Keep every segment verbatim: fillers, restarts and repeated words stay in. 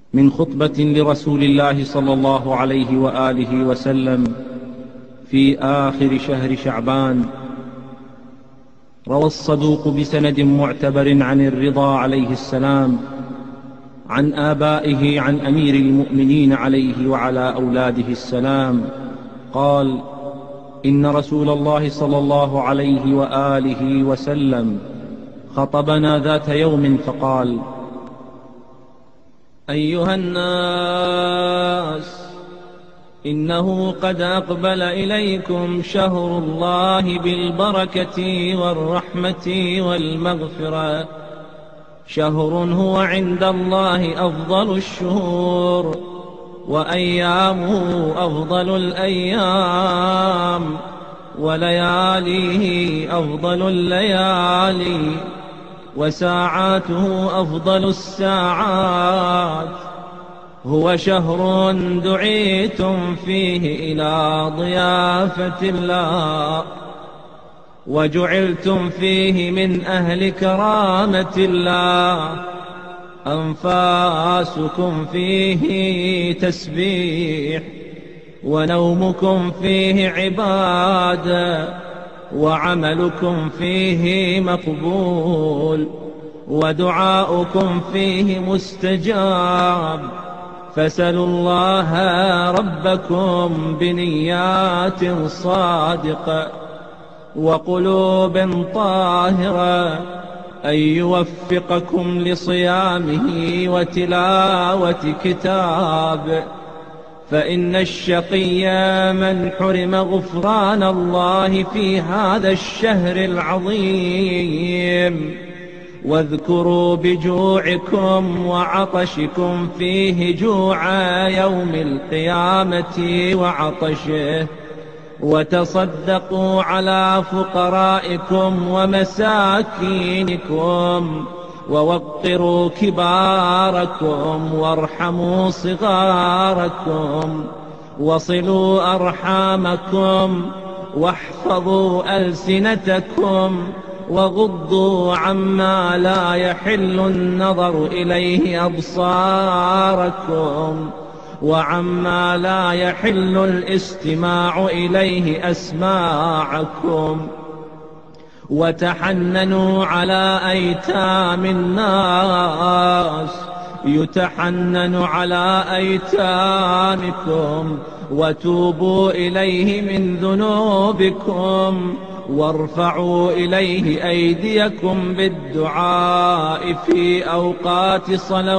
من خطبة لرسول الله صلى الله عليه وآله وسلم في آخر شهر شعبان. روى الصدوق بسند معتبر عن الرضا عليه السلام عن آبائه عن أمير المؤمنين عليه وعلى أولاده السلام قال: إن رسول الله صلى الله عليه وآله وسلم خطبنا ذات يوم فقال: أيها الناس، إنه قد أقبل إليكم شهر الله بالبركة والرحمة والمغفرة، شهر هو عند الله أفضل الشهور، وأيامه أفضل الأيام، ولياليه أفضل الليالي، وساعاته أفضل الساعات. هو شهر دعيتم فيه إلى ضيافة الله، وجعلتم فيه من أهل كرامة الله. أنفاسكم فيه تسبيح، ونومكم فيه عبادة، وعملكم فيه مقبول، ودعاؤكم فيه مستجاب. فاسألوا الله ربكم بنيات صادقة وقلوب طاهرة أن يوفقكم لصيامه وتلاوة كتابه، فإن الشقي من حرم غفران الله في هذا الشهر العظيم. واذكروا بجوعكم وعطشكم فيه جوع يوم القيامة وعطشه، وتصدقوا على فقرائكم ومساكينكم، ووقروا كباركم وارحموا صغاركم، وصلوا أرحامكم، واحفظوا ألسنتكم، وغضوا عما لا يحل النظر إليه أبصاركم، وعما لا يحل الاستماع إليه أسماعكم. وتحننوا على أيتام الناس، يتحنن على أيتامكم، وتوبوا إليه من ذنوبكم، وارفعوا إليه أيديكم بالدعاء في أوقات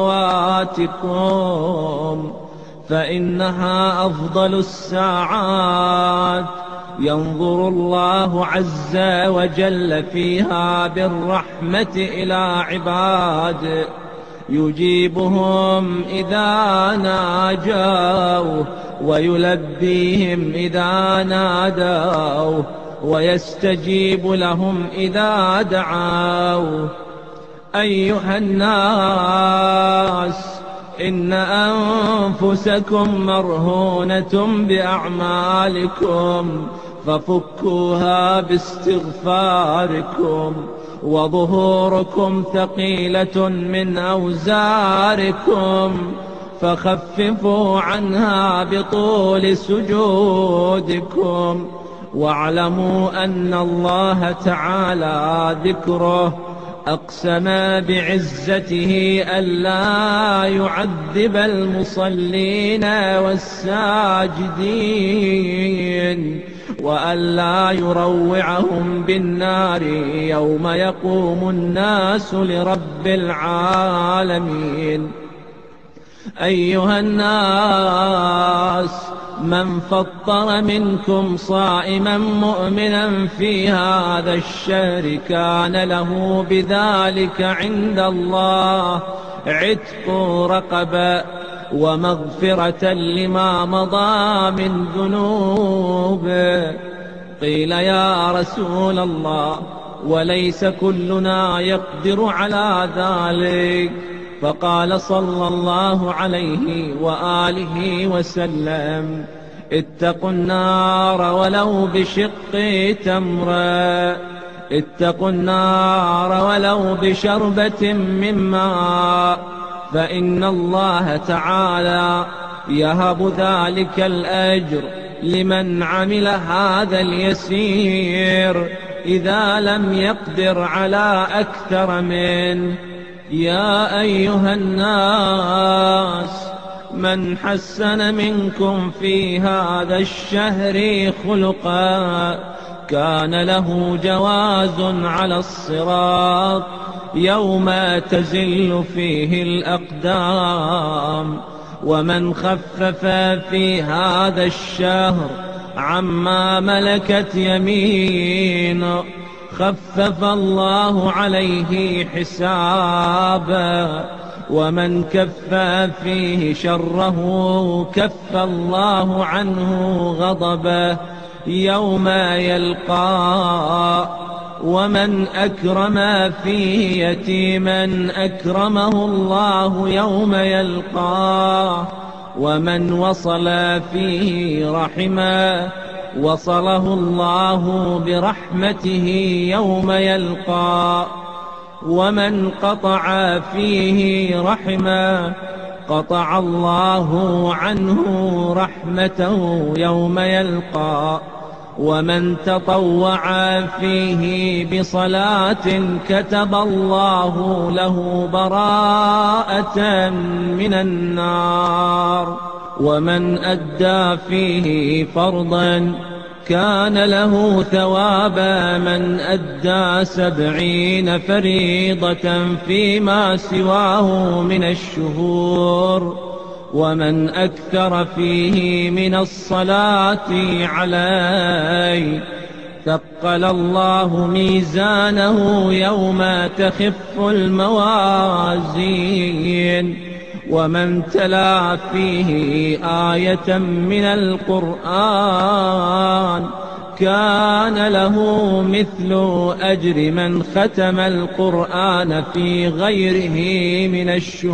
صلواتكم، فإنها أفضل الساعات. ينظر الله عز وجل فيها بالرحمة إلى عباده، يجيبهم إذا ناجوه، ويلبيهم إذا نادوه، ويستجيب لهم إذا دعوه. أيها الناس، إن أنفسكم مرهونة بأعمالكم، ففكوها باستغفاركم، وظهوركم ثقيلة من أوزاركم، فخففوا عنها بطول سجودكم. واعلموا أن الله تعالى ذكره أقسم بعزته ألا يعذب المصلين والساجدين، وألا يروعهم بالنار يوم يقوم الناس لرب العالمين. أيها الناس، من فطر منكم صائما مؤمنا في هذا الشهر كان له بذلك عند الله عتق رقبة، ومغفرة لما مضى من ذنوبه. قيل: يا رسول الله، وليس كلنا يقدر على ذلك؟ فقال صلى الله عليه وآله وسلم: اتقوا النار ولو بشق تمرة، اتقوا النار ولو بشربة من ماء، فإن الله تعالى يهب ذلك الأجر لمن عمل هذا اليسير إذا لم يقدر على أكثر منه. يا أيها الناس، من حسن منكم في هذا الشهر خلقا كان له جواز على الصراط يوم تزل فيه الأقدام. ومن خفف في هذا الشهر عما ملكت يمينه خفف الله عليه حسابا. ومن كف فيه شره كف الله عنه غضبه يوم يلقاه. ومن أكرم فيه يتيما أكرمه الله يوم يلقاه. ومن وصل فيه رحما وصله الله برحمته يوم يلقاه. ومن قطع فيه رحما قطع الله عنه رحمته يوم يلقاه. ومن تطوع فيه بصلاة كتب الله له براءة من النار. ومن أدى فيه فرضا كان له ثواب من أدى سبعين فريضة فيما سواه من الشهور. ومن أكثر فيه من الصلاة عليه ثقل الله ميزانه يوم تخف الموازين. ومن تلا فيه آية من القرآن كان له مثل أجر من ختم القرآن في غيره من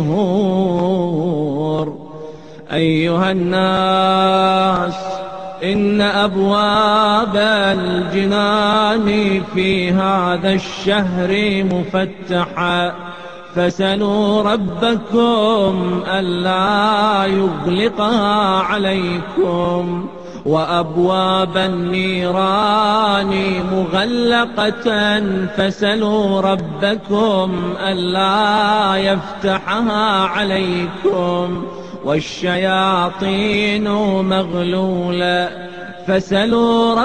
الشهور. أيها الناس، إن أبواب الجنان في هذا الشهر مفتحة، فسلوا ربكم ألا يغلقها عليكم. وأبواب النيران مغلقة، فسلوا ربكم ألا يفتحها عليكم. والشياطين مغلولة، فسلوا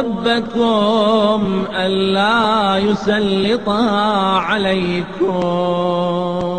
ربكم ألا يسلطها عليكم.